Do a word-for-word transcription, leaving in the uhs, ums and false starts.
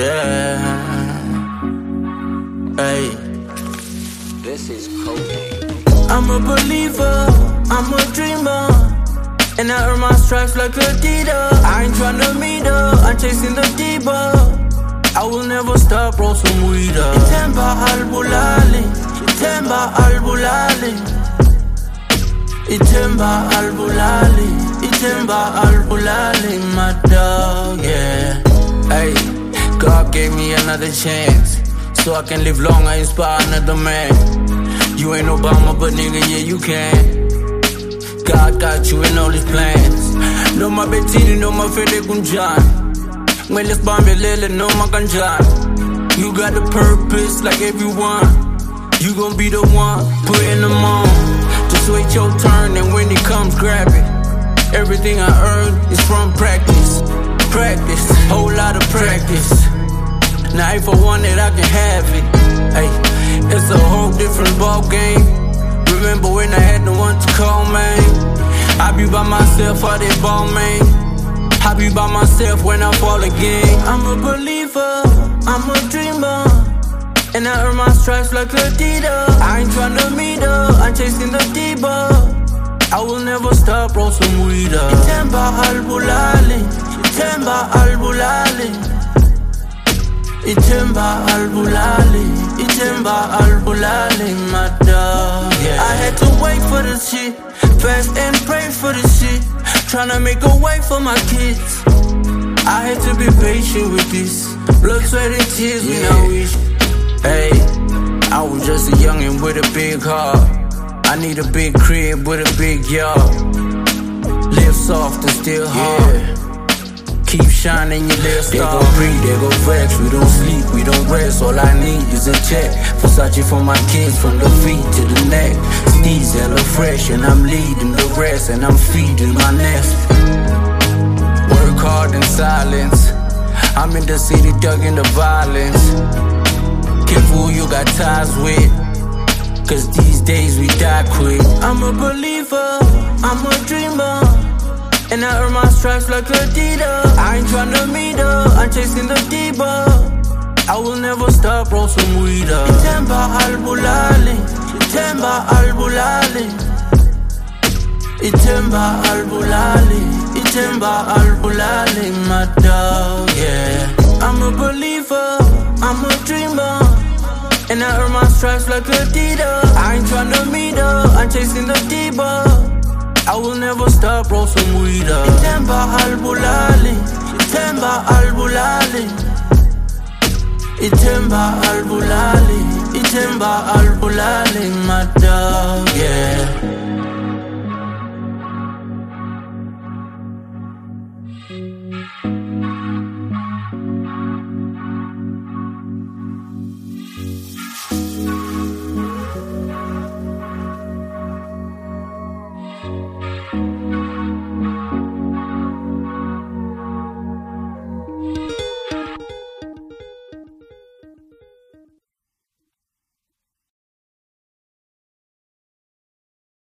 yeah. Hey. This is cocaine. I'm a believer, I'm a dreamer, and I earn my stripes like Adidas. I ain't tryna meet her, I'm chasing the diva. I will never stop, roll some weed up. Ithemba al-Bulali, Ithemba al-Bulali, Ithemba al-Bulali, Ithemba al-Bulali, my dog, yeah. Hey, God gave me another chance, so I can live long, I inspire another man. You ain't Obama, but nigga, yeah, you can. God got you in all his plans. No my Bettini, no my Fede Gunjan. When let's bomb your lily, no my ganjan. You got a purpose like everyone. You gon' be the one putting them on. Just wait your turn, and when it comes, grab it. Everything I earn is from practice. Practice, whole lot of practice. Now if I want it, I can have it. Hey, it's a whole different ball game. Remember when I had no one to call, man? I be by myself, all that ball, man. I be by myself when I fall again. I'm a believer, I'm a dreamer, and I earn my stripes like Adidas. I ain't tryna meet her, I'm chasing the diva. I will never stop, roll some weed up. Ithemba al-Bulali, Ithemba al-Bulali, Ithemba al-Bulali, Ithemba al-Bulali, my dog, yeah. I had to wait for this shit, fast and pray for this shit, tryna make a way for my kids. I had to be patient with this, blood, sweat, and tears, yeah. When I wish. Hey, I was just a youngin' with a big heart. I need a big crib with a big yard. Live soft and still hard, yeah. Keep shining your little star. They gon' breathe, they gon' vex. We don't sleep, we don't rest. All I need is a check. Versace for my kids, from the feet to the neck. Steez hella fresh, and I'm leading the rest, and I'm feeding my nest. Work hard in silence. I'm in the city, dug in the violence. Careful who you got ties with, cause these days we die quick. I'm a believer, I'm a dreamer, and I earn my stripes like Adidas. I ain't tryna meet her, I'm chasing the diva. I will never stop, roll some weed up. Ithemba al-Bulali, Ithemba al-Bulali, Ithemba al-Bulali, Ithemba al-Bulali, my dog, yeah. I'm a believer, I'm a dreamer, and I earn my stripes like Adidas. I ain't tryna meet her, I'm chasing the diva. I will never stop, roll some weed up. Ithemba al-Bulali, Ithemba al-Bulali, Ithemba al-Bulali, Ithemba al-Bulali, my dog, yeah.